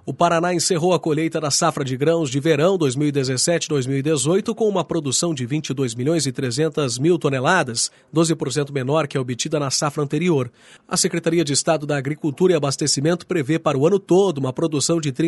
O Paraná encerrou a colheita da safra de grãos de verão 2017-2018 com uma produção de 22.300.000 toneladas, 12% menor que a obtida na safra anterior. A Secretaria de Estado da Agricultura e Abastecimento prevê para o ano todo uma produção de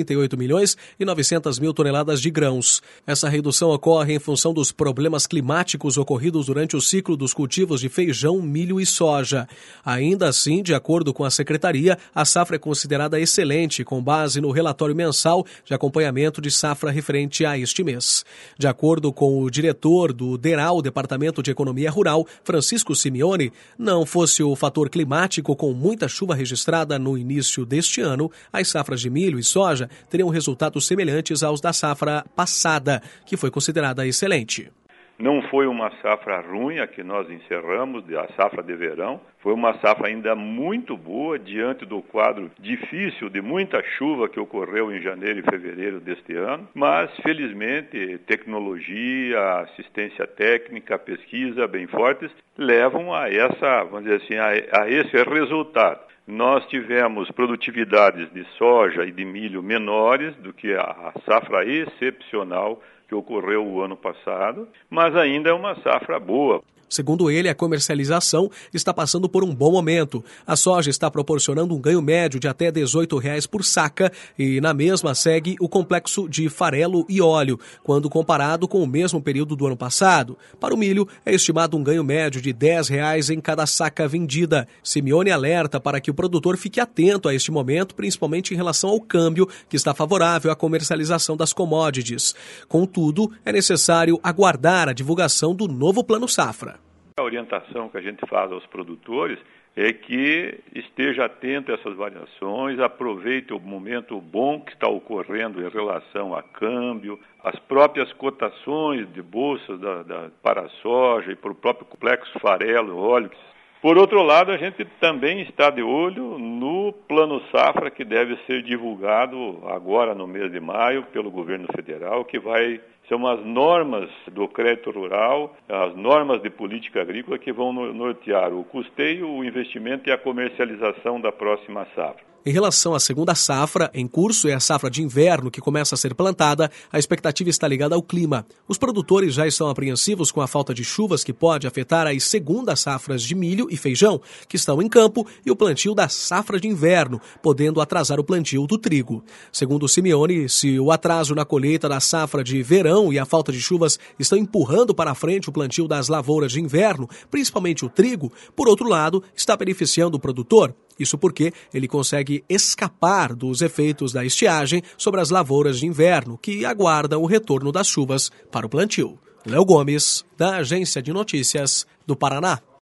38.900.000 toneladas de grãos. Essa redução ocorre em função dos problemas climáticos ocorridos durante o ciclo dos cultivos de feijão, milho e soja. Ainda assim, de acordo com a Secretaria, a safra é considerada excelente, com base no relatório mensal de acompanhamento de safra referente a este mês. De acordo com o diretor do DERAL, Departamento de Economia Rural, Francisco Simeone, não fosse o fator climático com muita chuva registrada no início deste ano, as safras de milho e soja teriam resultados semelhantes aos da safra passada, que foi considerada excelente. Não foi uma safra ruim a que nós encerramos, a safra de verão. Foi uma safra ainda muito boa diante do quadro difícil de muita chuva que ocorreu em janeiro e fevereiro deste ano. Mas, felizmente, tecnologia, assistência técnica, pesquisa bem fortes levam a essa, vamos dizer assim, a esse resultado. Nós tivemos produtividades de soja e de milho menores do que a safra excepcional que ocorreu o ano passado, mas ainda é uma safra boa. Segundo ele, a comercialização está passando por um bom momento. A soja está proporcionando um ganho médio de até R$ 18,00 por saca e na mesma segue o complexo de farelo e óleo, quando comparado com o mesmo período do ano passado. Para o milho, é estimado um ganho médio de R$ 10,00 em cada saca vendida. Simeone alerta para que o produtor fique atento a este momento, principalmente em relação ao câmbio, que está favorável à comercialização das commodities. Contudo, é necessário aguardar a divulgação do novo Plano Safra. A orientação que a gente faz aos produtores é que esteja atento a essas variações, aproveite o momento bom que está ocorrendo em relação a câmbio, as próprias cotações de bolsas para a soja e para o próprio complexo farelo, óleo. Por outro lado, a gente também está de olho no Plano Safra, que deve ser divulgado agora no mês de maio pelo governo federal, que vai ser umas normas do crédito rural, as normas de política agrícola que vão nortear o custeio, o investimento e a comercialização da próxima safra. Em relação à segunda safra, em curso é a safra de inverno que começa a ser plantada, a expectativa está ligada ao clima. Os produtores já estão apreensivos com a falta de chuvas que pode afetar as segundas safras de milho e feijão, que estão em campo, e o plantio da safra de inverno, podendo atrasar o plantio do trigo. Segundo Simeone, se o atraso na colheita da safra de verão e a falta de chuvas estão empurrando para a frente o plantio das lavouras de inverno, principalmente o trigo, por outro lado, está beneficiando o produtor. Isso porque ele consegue escapar dos efeitos da estiagem sobre as lavouras de inverno, que aguardam o retorno das chuvas para o plantio. Léo Gomes, da Agência de Notícias do Paraná.